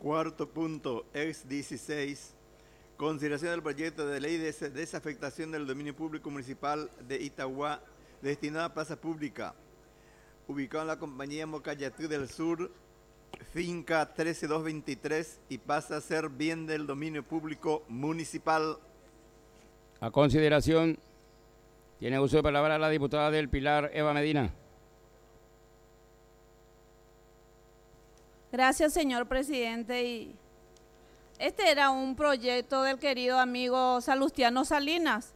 Cuarto punto, ex 16. Consideración del proyecto de ley de desafectación del dominio público municipal de Itagua destinado a plaza pública, ubicado en la compañía Mocayatú del Sur, finca 13223, y pasa a ser bien del dominio público municipal. A consideración, tiene uso de palabra la diputada del Pilar, Eva Medina. Gracias, señor presidente. Y este era un proyecto del querido amigo Salustiano Salinas,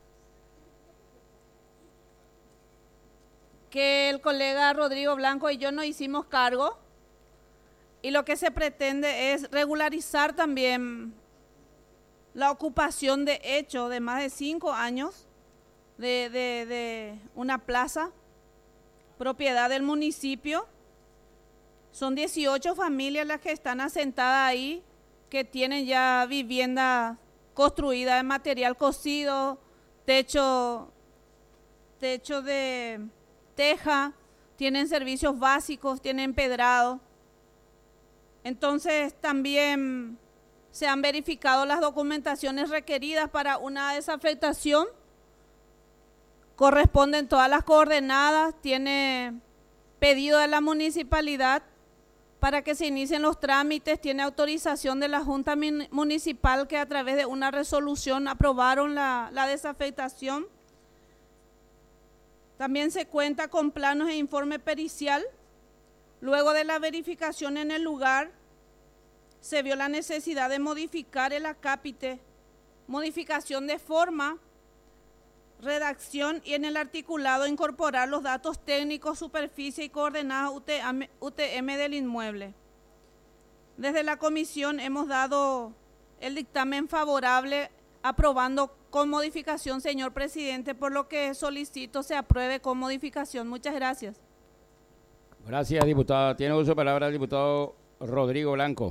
que el colega Rodrigo Blanco y yo nos hicimos cargo, y lo que se pretende es regularizar también la ocupación de hecho de más de 5 años de una plaza, propiedad del municipio. Son 18 familias las que están asentadas ahí, que tienen ya vivienda construida de material cocido, techo de teja, tienen servicios básicos, tienen empedrado. Entonces también se han verificado las documentaciones requeridas para una desafectación, corresponden todas las coordenadas, tiene pedido de la municipalidad para que se inicien los trámites, tiene autorización de la Junta Municipal, que a través de una resolución aprobaron la desafectación. También se cuenta con planos e informe pericial. Luego de la verificación en el lugar, se vio la necesidad de modificar el acápite, modificación de forma, redacción, y en el articulado incorporar los datos técnicos, superficie y coordenadas UTM del inmueble. Desde la comisión hemos dado el dictamen favorable, aprobando con modificación, señor presidente, por lo que solicito se apruebe con modificación. Muchas gracias. Gracias, diputada. Tiene uso de palabra el diputado Rodrigo Blanco.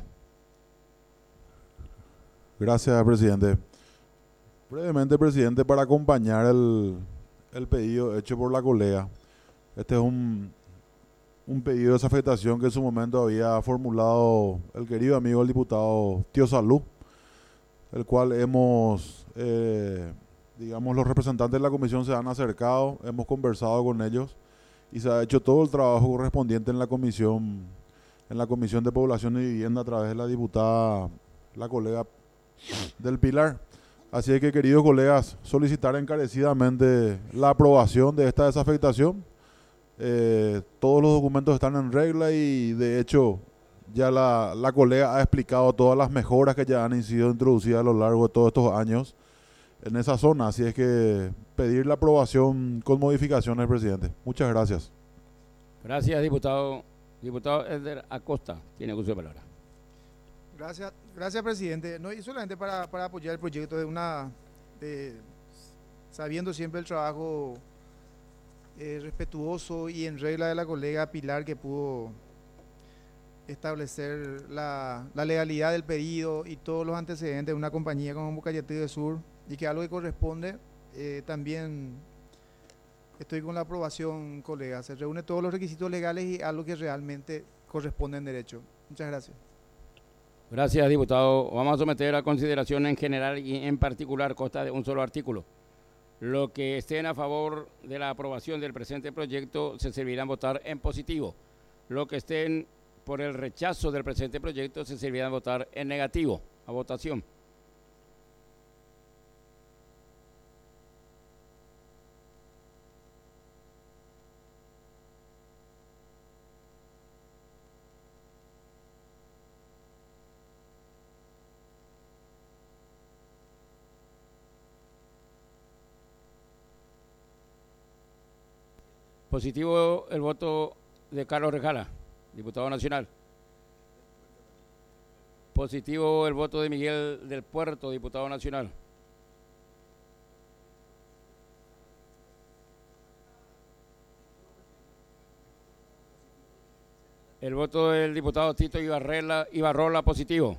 Gracias, presidente. Brevemente, presidente, para acompañar el pedido hecho por la colega. Este es un pedido de desafectación que en su momento había formulado el querido amigo el diputado Tío Salud, el cual los representantes de la comisión se han acercado, hemos conversado con ellos y se ha hecho todo el trabajo correspondiente en la comisión de Población y Vivienda a través de la diputada, la colega del Pilar. Así que, queridos colegas, solicitar encarecidamente la aprobación de esta desafectación. Todos los documentos están en regla y, de hecho, ya la colega ha explicado todas las mejoras que ya han sido introducidas a lo largo de todos estos años en esa zona. Así es que pedir la aprobación con modificaciones, presidente. Muchas gracias. Gracias, diputado. Diputado Edgar Acosta, tiene uso de palabra. Gracias, presidente. No, y solamente para apoyar el proyecto sabiendo siempre el trabajo respetuoso y en regla de la colega Pilar, que pudo establecer la legalidad del pedido y todos los antecedentes de una compañía como Mocayatú del Sur, y que algo que corresponde, también estoy con la aprobación, colega. Se reúne todos los requisitos legales y algo que realmente corresponde en derecho. Muchas gracias. Gracias, diputado. Vamos a someter a consideración en general y en particular consta de un solo artículo. Los que estén a favor de la aprobación del presente proyecto se servirán votar en positivo. Los que estén por el rechazo del presente proyecto se servirán votar en negativo. A votación. Positivo el voto de Carlos Rejala, diputado nacional. Positivo el voto de Miguel del Puerto, diputado nacional. El voto del diputado Tito Ibarrola, positivo.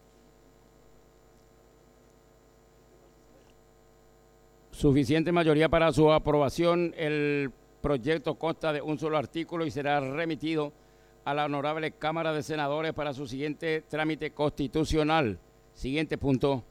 Suficiente mayoría para su aprobación. El proyecto consta de un solo artículo y será remitido a la Honorable Cámara de Senadores para su siguiente trámite constitucional. Siguiente punto.